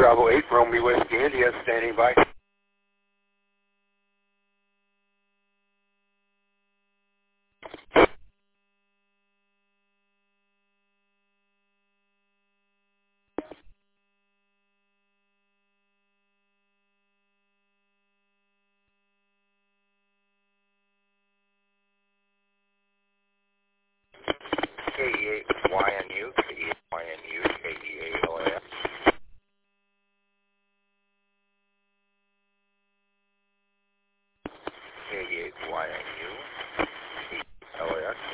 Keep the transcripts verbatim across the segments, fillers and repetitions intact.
Bravo eight, Romeo Whiskey India, standing by. K E eight Y N U, K E eight Y N U, K E A L A S. K E eight Y N U, K E A L A S.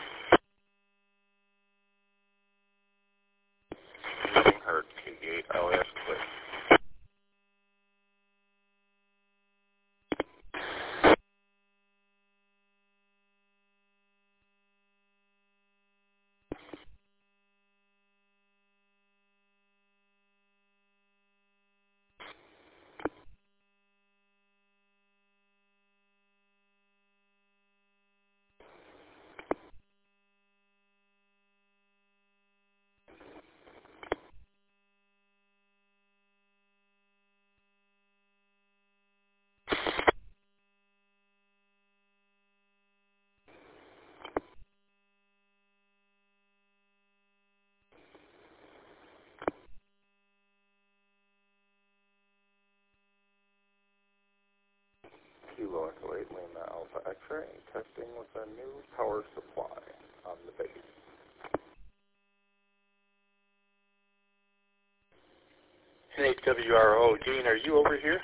Using her K E eight L A S clip. Kilo Echo eight Lima Alpha X-ray, testing with a new power supply on the base. N eight W R O, Gene, are you over here?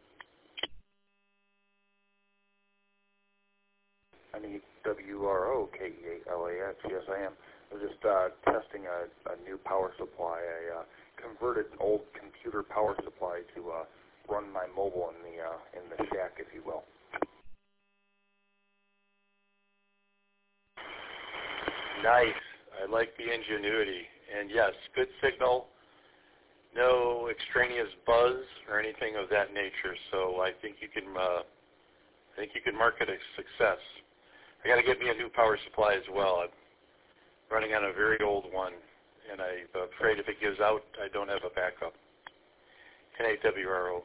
N eight W R O, K E eight L A X, yes I am. I was just uh, testing a, a new power supply. I uh, converted an old computer power supply to uh, run my mobile in the uh, in the shack, if you will. Nice. I like the ingenuity. And yes, good signal. No extraneous buzz or anything of that nature. So I think you can. Uh, I think you can mark it a success. I got to get me a new power supply as well. I'm running on a very old one, and I'm afraid if it gives out, I don't have a backup. N eight W R O.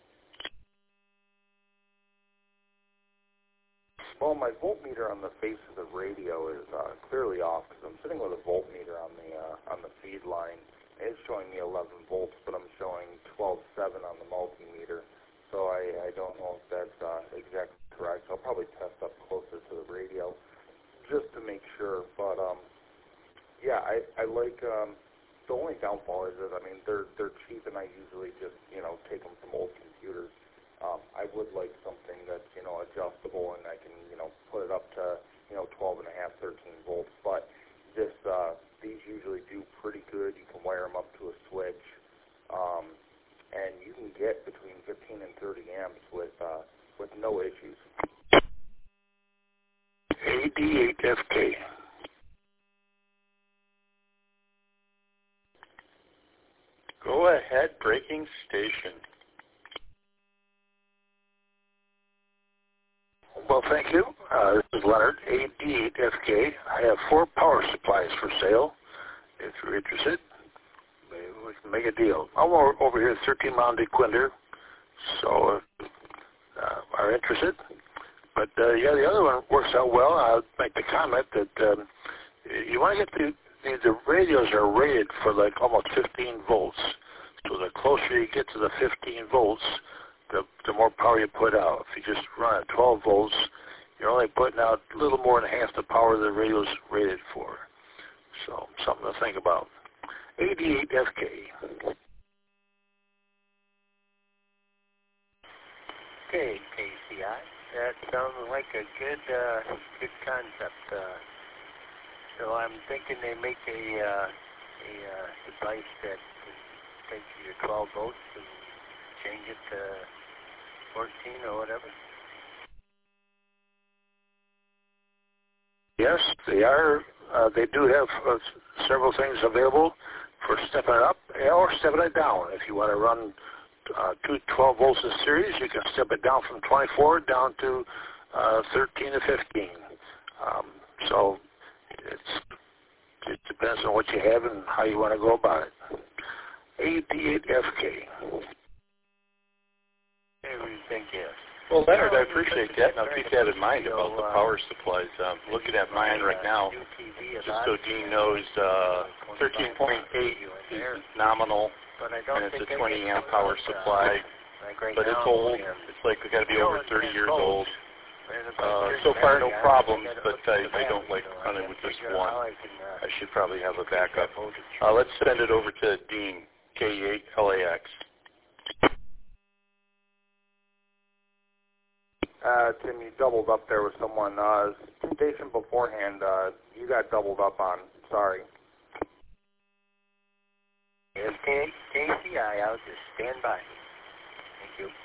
Well, my voltmeter on the face of the radio is uh, clearly off because I'm sitting with a voltmeter on the uh, on the feed line. It's showing me eleven volts, but I'm showing twelve seven on the multimeter. So I, I don't know if that's uh, exactly correct. I'll probably test up closer to the radio just to make sure. But um, yeah, I I like um, the only downfall is that I mean they're they're cheap, and I usually just you know take them from old computers. Um, I would like something that's, you know, adjustable and I can, you know, put it up to, you know, twelve and a half, thirteen volts. But this, uh, these usually do pretty good. You can wire them up to a switch, um, and you can get between fifteen and thirty amps with, uh, with no issues. A D eight F K. Go ahead, breaking station. Well, thank you. Uh, this is Leonard, A D eight F K. I have four power supplies for sale. If you're interested, maybe we can make a deal. I'm over, over here at thirteen Mount DeQuinder, so if uh, are interested. But, uh, yeah, the other one works out well. I'll make the comment that um, you want to get the, the, the radios are rated for like almost fifteen volts. So the closer you get to the fifteen volts, The, the more power you put out. If you just run at twelve volts, you're only putting out a little more than half the power the radio's rated for. So, something to think about. A D eight F K. Okay, K C I. That sounds like a good, uh, good concept. Uh, so I'm thinking they make a, uh, a uh, device that takes your twelve volts and change it to fourteen or whatever. Yes, they are. Uh, they do have uh, several things available for stepping it up or stepping it down. If you want to run uh, two twelve volts in series, you can step it down from twenty-four down to uh, thirteen to fifteen. Um, so it's, it depends on what you have and how you want to go about it. A D eight F K. Everything, yes. Well, Leonard, I appreciate that, and I'll keep that in mind about the power supplies. Um, looking at mine right now, just so Dean knows, uh, thirteen point eight is nominal, and it's a twenty amp power supply, but it's old. It's like we got to be over thirty years old. Uh, so far, no problems, but I, I don't like running with just one. I should probably have a backup. Uh, let's send it over to Dean, K E eight L A X. Uh, Tim, you doubled up there with someone. Uh, station beforehand, uh, you got doubled up on. Sorry. Yes, K C I, I'll just stand by. Thank you.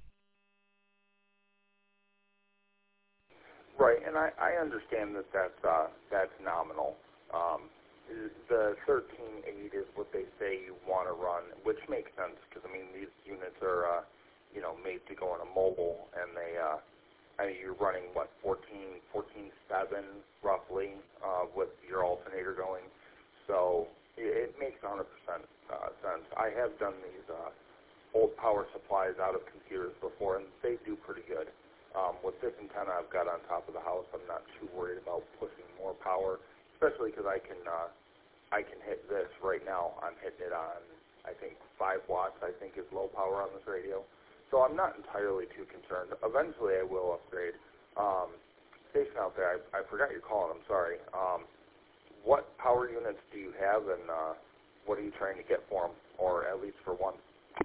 Right, and I, I understand that that's, uh, that's nominal. Um, the thirteen eight is what they say you want to run, which makes sense because, I mean, these units are, uh, you know, made to go on a mobile, and they, uh, I mean, you're running, what, fourteen, fourteen seven roughly uh, with your alternator going. So it, it makes one hundred percent uh, sense. I have done these uh, old power supplies out of computers before, and they do pretty good. Um, with this antenna I've got on top of the house, I'm not too worried about pushing more power, especially because I can uh, I can hit this right now. I'm hitting it on, I think, five watts, I think, is low power on this radio. So I'm not entirely too concerned. Eventually I will upgrade. Um, station out there, I, I forgot you're calling, I'm sorry. Um, what power units do you have, and uh, what are you trying to get for them, or at least for one?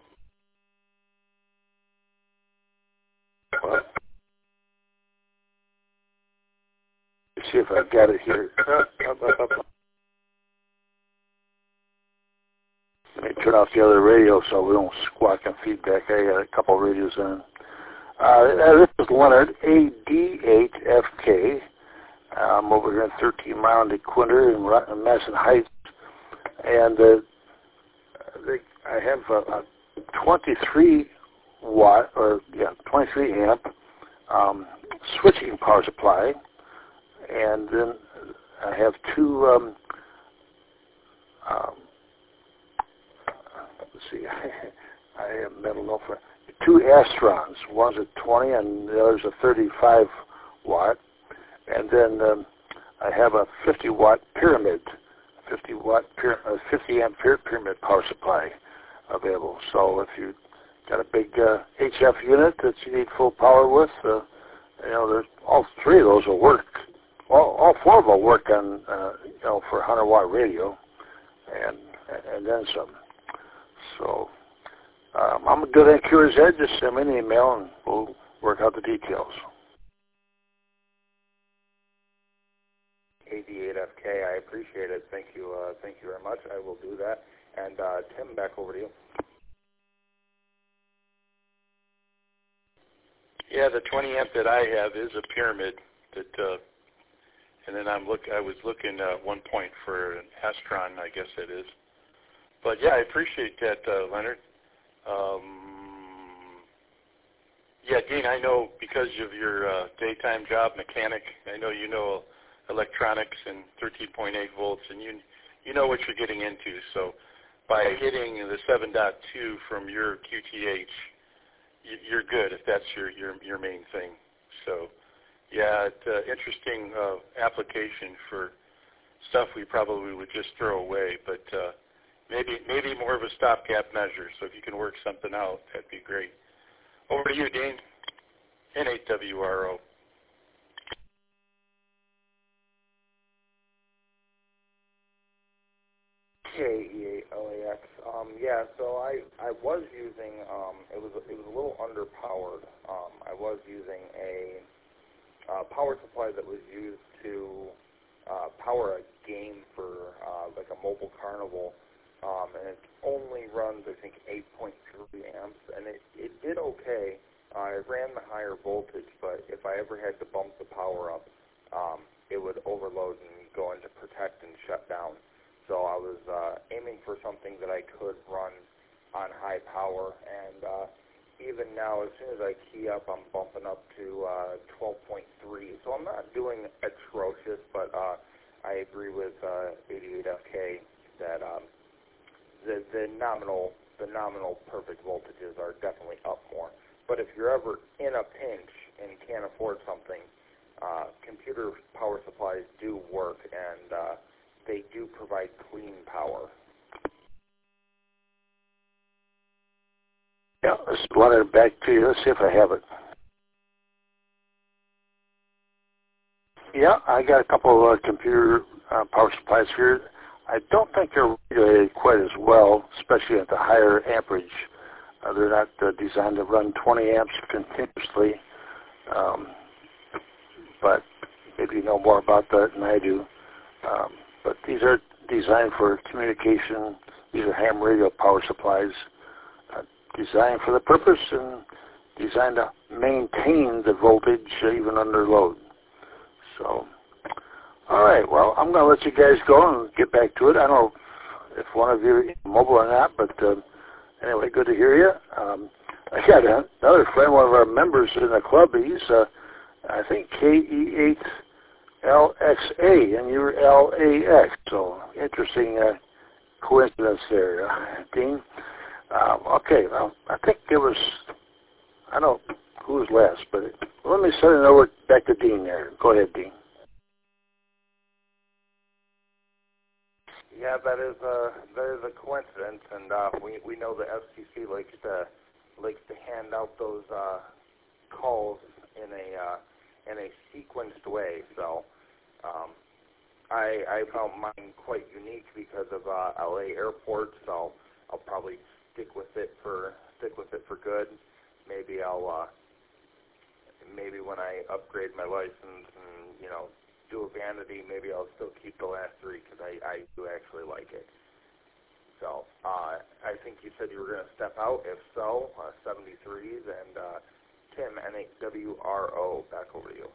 Well, let's see if I got it here. Up, up, up, up. Let me turn off the other radio so we don't squawk and feedback. I got a couple of radios in. Uh, this is Leonard, A D eight F K. I'm over here in thirteen mile in DeQuinter in Madison Heights. And uh, they, I have a, a twenty-three watt, or yeah, twenty-three amp um, switching power supply. And then I have two, um, um, let's see, I have metal no for two Astrons. One's a twenty and the other's a thirty-five watt. And then um, I have a fifty watt pyramid, fifty watt, uh, fifty amp pyramid power supply available. So if you got a big uh, H F unit that you need full power with, uh, you know, there's, all three of those will work. All, all four of them will work on, uh, you know, for a one hundred watt radio, and and then some. So um, I'm good at Curious Ed. Just send me an email and we'll work out the details. A D eight F K, I appreciate it. Thank you. Uh, thank you very much. I will do that. And uh, Tim, back over to you. Yeah, the twenty amp that I have is a pyramid. That, uh, and then I'm look. I was looking at one point for an Astron, I guess it is. But yeah, I appreciate that, uh, Leonard. Um, yeah, Dean, I know because of your uh, daytime job, mechanic. I know you know electronics and thirteen point eight volts, and you you know what you're getting into. So by hitting the seven point two from your Q T H, you're good if that's your your, your main thing. So yeah, it's uh, interesting uh, application for stuff we probably would just throw away, but uh, maybe maybe more of a stopgap measure. So if you can work something out, that'd be great. Over to you, Dean. N eight W R O. K E eight L A X. Um, yeah, so I, I was using, um, it was it was a little underpowered. Um, I was using a uh, power supply that was used to uh, power a game for uh, like a mobile carnival, um, and it only runs, I think, eight point three amps, and it, it did okay. Uh, it ran the higher voltage, but if I ever had to bump the power up, um, it would overload and go into protect and shut down. So I was uh, aiming for something that I could run on high power, and uh, even now, as soon as I key up, I'm bumping up to uh, twelve point three. So I'm not doing atrocious, but uh, I agree with uh, A D eight F K that um, the, the nominal the nominal perfect voltages are definitely up more. But if you're ever in a pinch and can't afford something, uh, computer power supplies do work, and uh, they do provide clean power. Yeah, let's run it back to you. Let's see if I have it. Yeah, I got a couple of uh, computer uh, power supplies here. I don't think they're regulated quite as well, especially at the higher amperage. Uh, they're not uh, designed to run twenty amps continuously, um, but maybe you know more about that than I do. Um, but these are designed for communication. These are ham radio power supplies, uh, designed for the purpose and designed to maintain the voltage uh, even under load. So, all right, well, I'm going to let you guys go and get back to it. I don't know if one of you is mobile or not, but uh, anyway, good to hear you. Um, I got another friend, one of our members in the club. He's, uh, I think, K E eight L X A, and you're L A X. So, interesting uh, coincidence there, uh, Dean. Um, okay, well, I think it was, I don't know who was last, but it, let me send it over back to Dean there. Go ahead, Dean. Yeah, that is a that is a coincidence, and uh, we we know the F C C likes to likes to hand out those uh, calls in a uh, in a sequenced way. So um, I I found mine quite unique because of uh, L A Airport. So I'll probably stick with it for stick with it for good. Maybe I'll uh, maybe when I upgrade my license and you know. do a vanity, maybe I'll still keep the last three because I, I do actually like it. So uh, I think you said you were going to step out. If so, uh, seventy-threes, and uh, Tim, N eight W R O, back over to you.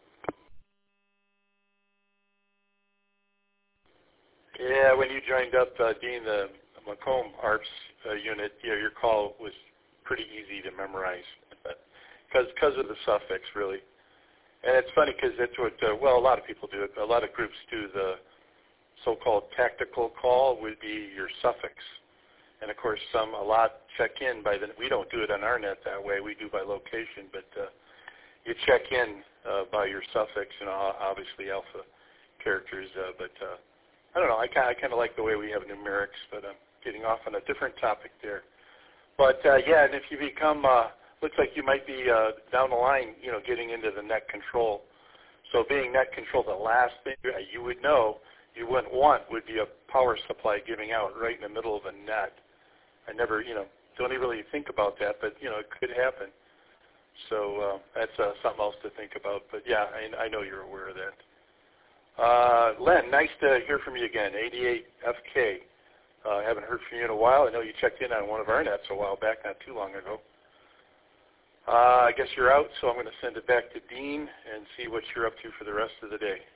Yeah, when you joined up, uh, Dean, the Macomb A R P S uh, unit, you know, your call was pretty easy to memorize because because of the suffix, really. And it's funny because that's what, uh, well, a lot of people do it. A lot of groups do the so-called tactical call would be your suffix. And, of course, some, a lot check in by the, we don't do it on our net that way. We do by location. But uh, you check in uh, by your suffix, and obviously alpha characters. Uh, but uh, I don't know. I kind I kind of like the way we have numerics, but I'm getting off on a different topic there. But, uh, yeah, and if you become... Uh, looks like you might be uh, down the line, you know, getting into the net control. So being net control, the last thing you would know you wouldn't want would be a power supply giving out right in the middle of a net. I never, you know, don't even really think about that, but, you know, it could happen. So uh, that's uh, something else to think about. But, yeah, I, I know you're aware of that. Uh, Len, nice to hear from you again, eighty-eight F K. I uh, haven't heard from you in a while. I know you checked in on one of our nets a while back, not too long ago. Uh, I guess you're out, so I'm going to send it back to Dean and see what you're up to for the rest of the day.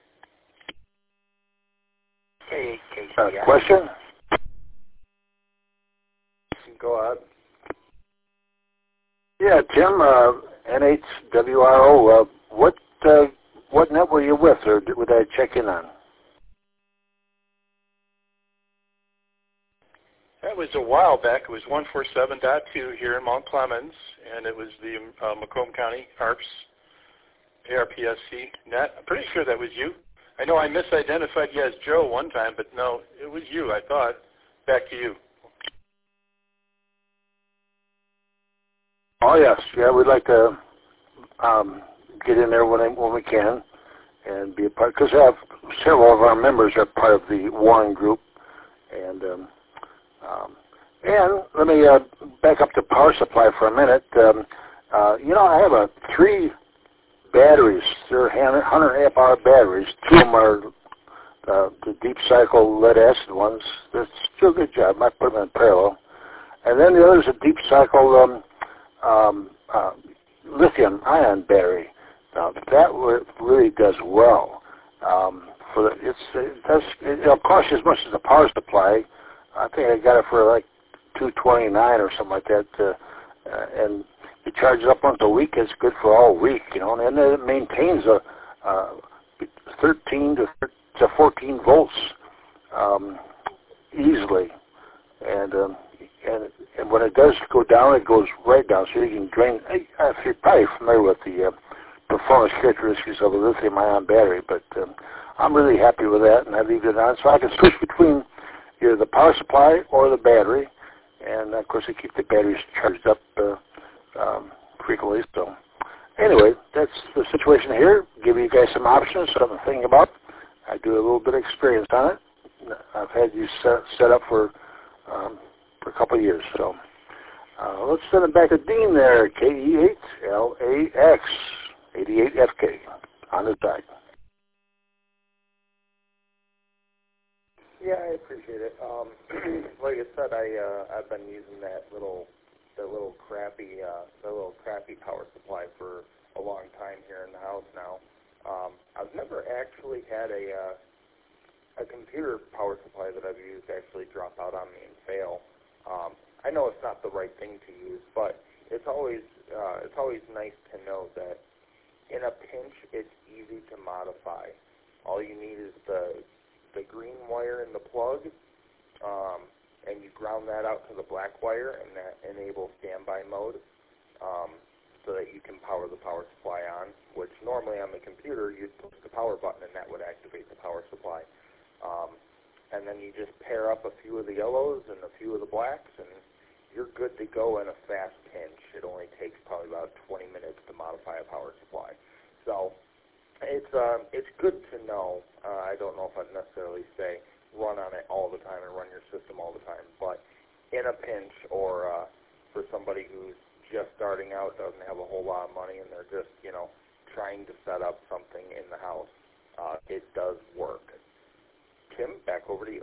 Hey, Casey. Uh, question? Go ahead. Yeah, Tim, uh, N H W R O, uh, what, uh, what net were you with, or would I check in on? That was a while back. It was one forty-seven point two here in Mount Clemens, and it was the uh, Macomb County A R P S, A R P S C net. I'm pretty sure that was you. I know I misidentified you as Joe one time, but no, it was you, I thought. Back to you. Oh, yes. Yeah, we'd like to um, get in there when, when we can and be a part, because we have several of our members are part of the Warren group, and um, Um, and let me uh, back up to power supply for a minute. Um, uh, you know, I have a three batteries. They're one hundred amp hour batteries. Two of them are uh, the deep cycle lead acid ones. They do a good job. I put them in parallel. And then the other is a deep cycle um, um, uh, lithium ion battery. Now that really does well. Um, for the, it's it does it, it'll cost you as much as the power supply. I think I got it for like two twenty-nine or something like that, uh, uh, and you charge it up once a week. It's good for all week, you know, and then it maintains a uh, thirteen to fourteen volts um, easily. and um, and and when it does go down, it goes right down, so you can drain. I, I, you're probably familiar with the uh, performance characteristics of a lithium-ion battery, but um, I'm really happy with that, and I leave it on, so I can switch between either the power supply or the battery, and of course I keep the batteries charged up uh, um, frequently. So anyway, that's the situation here. Give you guys some options, something to think about. I do a little bit of experience on it. I've had these set, set up for um, for a couple of years. So uh, let's send it back to Dean there, K E eight L A X, eighty-eight F K on the side. Yeah, I appreciate it. Um, like I said, I uh, I've been using that little that little crappy uh, that little crappy power supply for a long time here in the house now. Um, I've never actually had a uh, a computer power supply that I've used actually drop out on me and fail. Um, I know it's not the right thing to use, but it's always uh, it's always nice to know that in a pinch it's easy to modify. All you need is the the green wire in the plug, um, and you ground that out to the black wire, and that enables standby mode, um, so that you can power the power supply on, which normally on the computer you'd push the power button and that would activate the power supply. Um, and then you just pair up a few of the yellows and a few of the blacks, and you're good to go in a fast pinch. It only takes probably about twenty minutes to modify a power supply. So It's um, it's good to know. Uh, I don't know if I'd necessarily say run on it all the time and run your system all the time, but in a pinch or uh, for somebody who's just starting out, doesn't have a whole lot of money, and they're just, you know, trying to set up something in the house, uh, it does work. Tim, back over to you.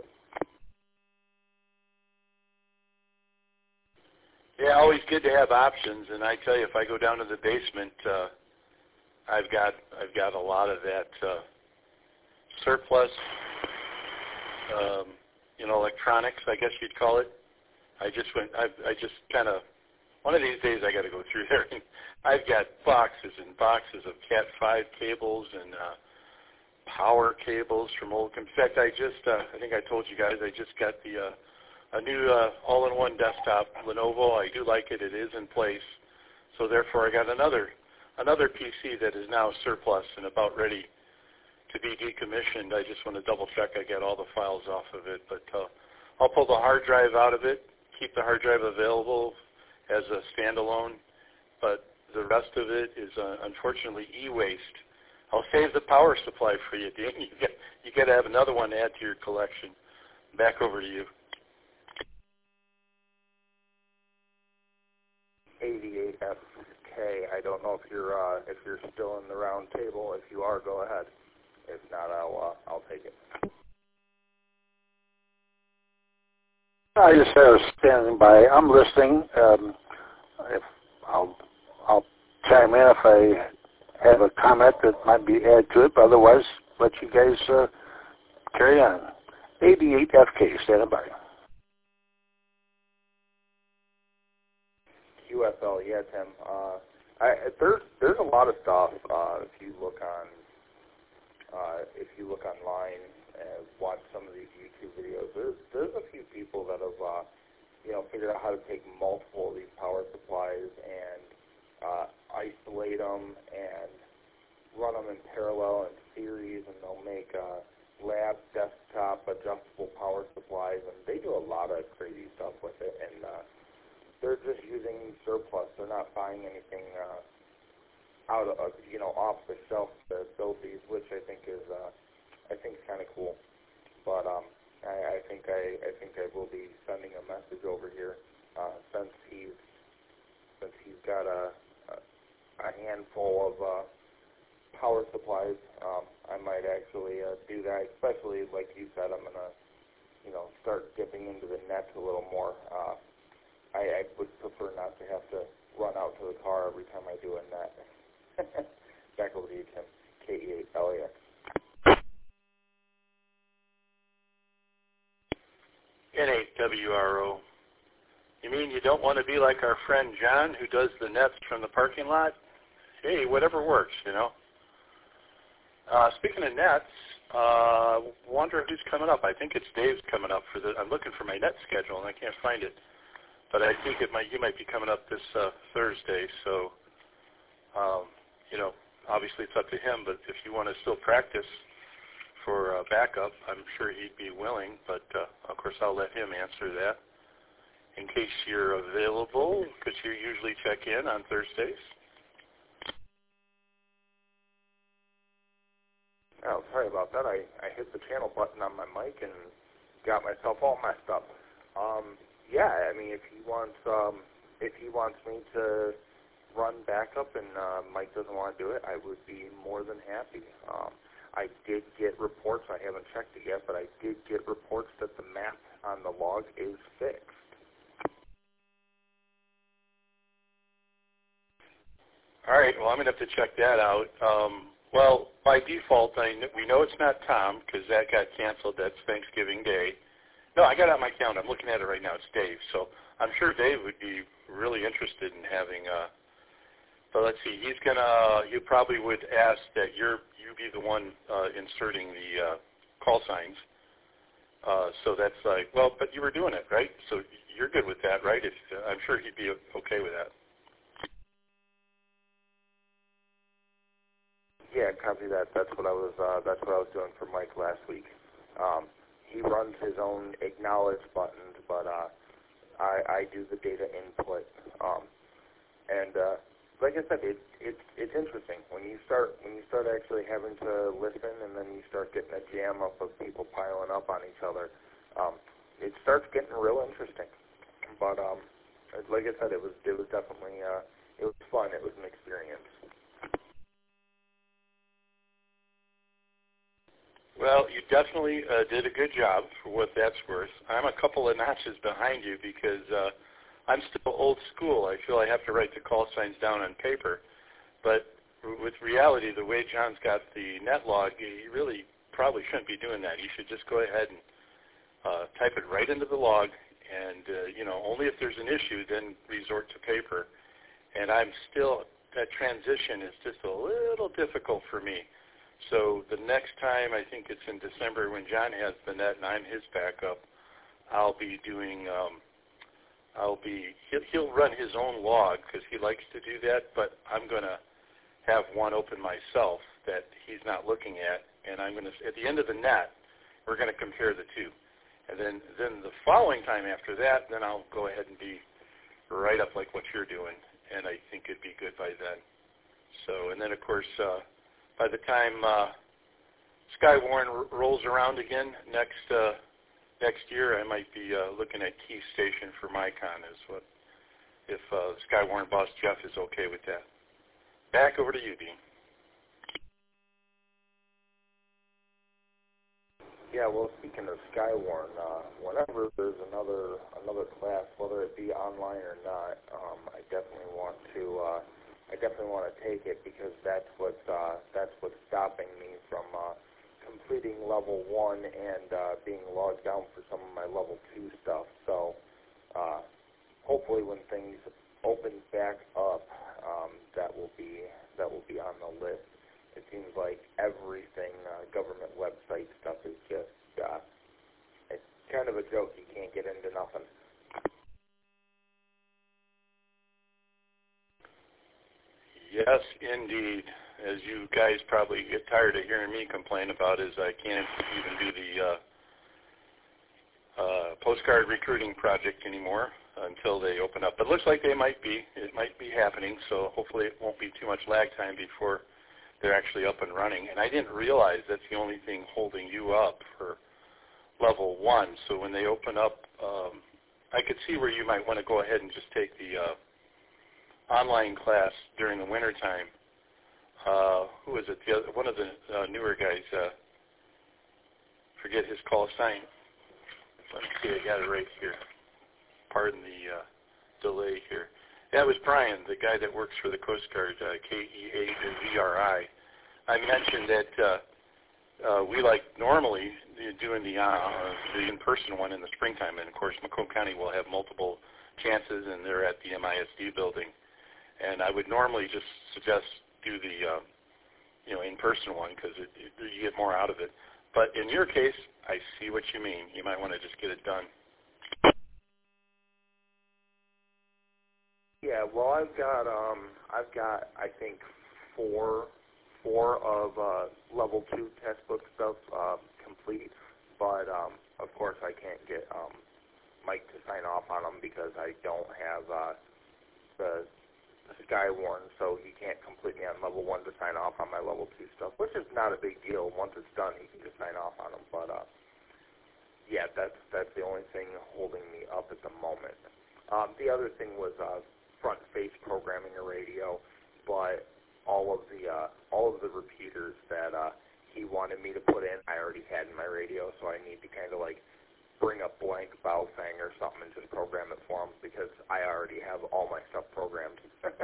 Yeah, always good to have options, and I tell you, if I go down to the basement, uh, I've got I've got a lot of that uh, surplus, um, you know, electronics, I guess you'd call it. I just went. I I just kind of one of these days I got to go through there. And I've got boxes and boxes of Cat five cables and uh, power cables from old. In fact, I just uh, I think I told you guys I just got the uh, a new uh, all-in-one desktop Lenovo. I do like it. It is in place, so therefore I got another. Another P C that is now surplus and about ready to be decommissioned. I just want to double check I get all the files off of it. But uh, I'll pull the hard drive out of it, keep the hard drive available as a standalone, but the rest of it is uh, unfortunately e-waste. I'll save the power supply for you, Dean. You got, you got to have another one to add to your collection. Back over to you. eighty-eight F K. I don't know if you're uh, if you're still in the round table. If you are, go ahead. If not, I'll uh, I'll take it. I just I was standing by. I'm listening. Um, if I'll I'll chime in if I have a comment that might be added to it. But otherwise, let you guys uh, carry on. eighty-eight F K. Standing by. U F L, yeah, Tim. Uh, I, there's there's a lot of stuff. Uh, if you look on uh, if you look online and watch some of these YouTube videos, there's there's a few people that have uh, you know figured out how to take multiple of these power supplies and uh, isolate them and run them in parallel and series, and they'll make uh, lab desktop adjustable power supplies, and they do a lot of crazy stuff with it. And uh, they're just using surplus. They're not buying anything uh, out of, you know, off the shelf to build these, which I think is, uh, I think is kind of cool. But um, I, I think I, I think I will be sending a message over here uh, since he's, since he's got a, a, a handful of uh, power supplies. Um, I might actually uh, do that, especially like you said. I'm gonna, you know, start dipping into the net a little more. Uh, I, I would prefer not to have to run out to the car every time I do a net. Back over to you, Tim. K E eight L A X. N eight W R O. You mean you don't want to be like our friend John who does the nets from the parking lot? Hey, whatever works, you know. Uh, speaking of nets, Uh, wonder who's coming up. I think it's Dave's coming up for the. I'm looking for my net schedule and I can't find it, but I think it might. He might be coming up this uh, Thursday. So, um, you know, obviously it's up to him. But if you want to still practice for uh, backup, I'm sure he'd be willing. But uh, of course, I'll let him answer that. In case you're available, could you usually check in on Thursdays? Oh, sorry about that. I, I hit the channel button on my mic and got myself all messed up. Um, yeah, I mean, if he wants, um, if he wants me to run backup and uh, Mike doesn't want to do it, I would be more than happy. Um, I did get reports. I haven't checked it yet, but I did get reports that the map on the log is fixed. All right. Well, I'm going to have to check that out. Um, well, by default, I kn- we know it's not Tom because that got canceled. That's Thanksgiving Day. No, I got it on my calendar. I'm looking at it right now. It's Dave. So I'm sure Dave would be really interested in having. Uh, so let's see. He's gonna. You probably would ask that you're you be the one uh, inserting the uh, call signs. Uh, so that's like, well, but you were doing it, right? So you're good with that, right? If, uh, I'm sure he'd be okay with that. Yeah, copy that. That's what I was. Uh, that's what I was doing for Mike last week. Um, he runs his own acknowledge buttons, but uh, I, I do the data input. Um, and uh, like I said, it, it, it's interesting when you start when you start actually having to listen, and then you start getting a jam up of people piling up on each other. Um, it starts getting real interesting. But um, like I said, it was it was definitely uh, it was fun. It was an experience. Well, you definitely uh, did a good job for what that's worth. I'm a couple of notches behind you because uh, I'm still old school. I feel I have to write the call signs down on paper. But with reality, the way John's got the net log, he really probably shouldn't be doing that. He should just go ahead and uh, type it right into the log. And, uh, you know, only if there's an issue, then resort to paper. And I'm still, that transition is just a little difficult for me. So the next time, I think it's in December when John has the net and I'm his backup, I'll be doing, um, I'll be, he'll, he'll run his own log because he likes to do that, but I'm going to have one open myself that he's not looking at, and I'm going to, at the end of the net, we're going to compare the two. And then, then the following time after that, then I'll go ahead and be right up like what you're doing, and I think it'd be good by then. So, and then of course, uh, by the time uh, Skywarn r- rolls around again next uh, next year, I might be uh, looking at Key Station for MyCon as what if uh, Skywarn boss Jeff is okay with that. Back over to you, Dean. Yeah, well, speaking of Skywarn, uh, whenever there's another another class, whether it be online or not, um, I definitely want to. Uh, I definitely want to take it because that's what uh, that's what's stopping me from uh, completing level one and uh, being logged down for some of my level two stuff. So uh, hopefully, when things open back up, um, that will be that will be on the list. It seems like everything uh, government website stuff is just uh, it's kind of a joke. You can't get into nothing. Yes, indeed. As you guys probably get tired of hearing me complain about is I can't even do the uh, uh, postcard recruiting project anymore until they open up. But it looks like they might be. It might be happening, so hopefully it won't be too much lag time before they're actually up and running. And I didn't realize that's the only thing holding you up for level one. So when they open up, um, I could see where you might want to go ahead and just take the uh, online class during the winter time. Uh, who is it? The other, one of the uh, newer guys. Uh, forget his call sign. Let me see. I got it right here. Pardon the uh, delay here. That was Brian, the guy that works for the Coast Guard, uh, K E A V R I. I mentioned that uh, uh, we like normally doing the uh, the in-person one in the springtime, and of course Macomb County will have multiple chances, and they're at the M I S D building. And I would normally just suggest do the uh, you know in-person one because it, it, you get more out of it. But in your case, I see what you mean. You might want to just get it done. Yeah, well, I've got um, I've got I think four four of uh, level two textbook stuff uh, complete, but um, of course I can't get um, Mike to sign off on them because I don't have uh, the Skywarn, so he can't complete me on level one to sign off on my level two stuff, which is not a big deal. Once it's done, he can just sign off on them. But uh, yeah, that's that's the only thing holding me up at the moment. Um, the other thing was uh, front face programming a radio, but all of the uh, all of the repeaters that uh, he wanted me to put in, I already had in my radio, so I need to kind of like bring up blank Baofeng or something and just program it for him because I already have all my stuff programmed.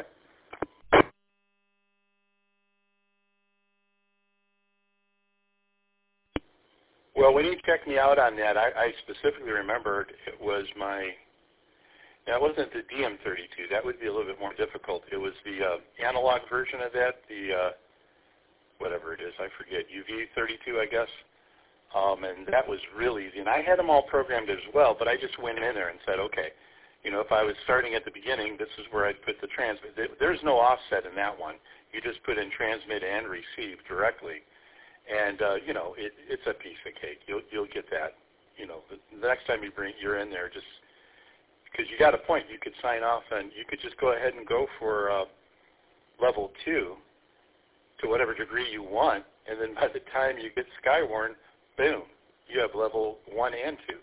Well, when you checked me out on that, I, I specifically remembered it was my, that wasn't the D M thirty-two. That would be a little bit more difficult. It was the uh, analog version of that, the, uh, whatever it is, I forget, U V thirty-two, I guess. Um, and that was really easy. And I had them all programmed as well, but I just went in there and said, okay, you know, if I was starting at the beginning, this is where I'd put the transmit. There's no offset in that one. You just put in transmit and receive directly. And, uh, you know, it, it's a piece of cake. You'll, you'll get that, you know, the, the next time you bring, you're in there, just because you got a point. You could sign off and you could just go ahead and go for uh, level two to whatever degree you want. And then by the time you get Skywarn, boom, you have level one and two.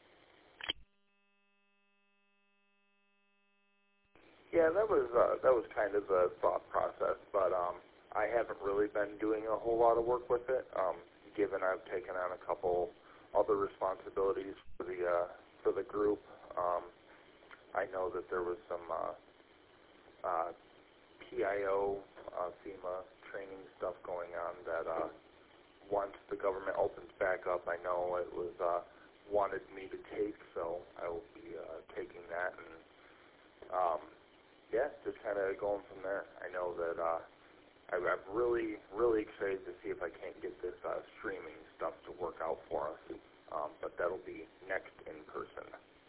Yeah, that was uh, that was kind of the thought process, but um, I haven't really been doing a whole lot of work with it, um, given I've taken on a couple other responsibilities for the uh, for the group. Um, I know that there was some uh, uh, P I O, uh, FEMA training stuff going on that uh, once the government opens back up, I know it was uh, wanted me to take, so I will be uh, taking that and. Um, Yeah, just kind of going from there. I know that uh, I'm really, really excited to see if I can't get this uh, streaming stuff to work out for us. Um, but that'll be next in person.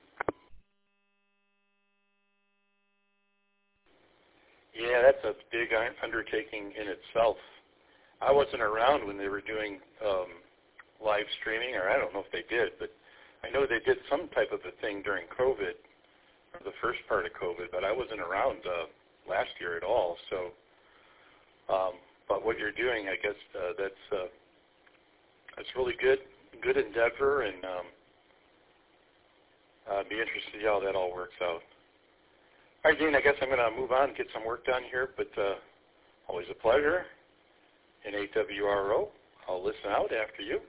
Yeah, that's a big undertaking in itself. I wasn't around when they were doing um, live streaming, or I don't know if they did, but I know they did some type of a thing during COVID. The first part of COVID, but I wasn't around uh, last year at all. So, um, but what you're doing, I guess uh, that's uh, that's really good, good endeavor, and um, I'd be interested to see how that all works out. All right, Dean, I guess I'm going to move on and get some work done here, but uh, always a pleasure. In A W R O, I'll listen out after you.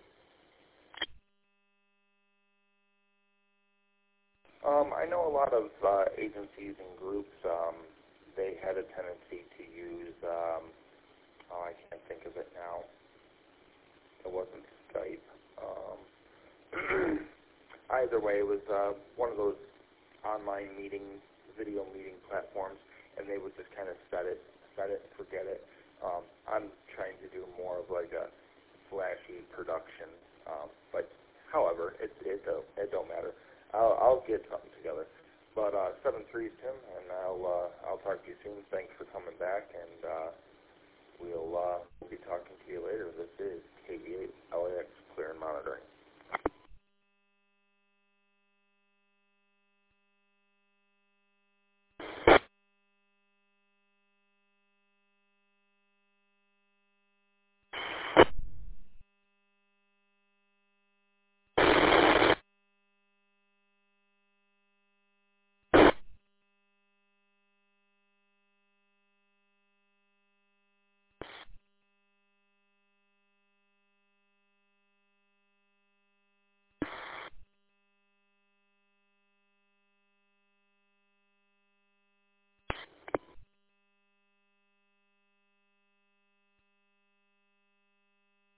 Um, I know a lot of uh, agencies and groups, um, they had a tendency to use, um, oh, I can't think of it now. It wasn't Skype. Um, either way, it was uh, one of those online meeting, video meeting platforms, and they would just kind of set it, set it, forget it. Um, I'm trying to do more of like a flashy production, um, but however, it, it, don't, it don't matter. I'll, I'll get something together. But uh, seven three, Tim, and I'll uh, I'll talk to you soon. Thanks for coming back, and uh,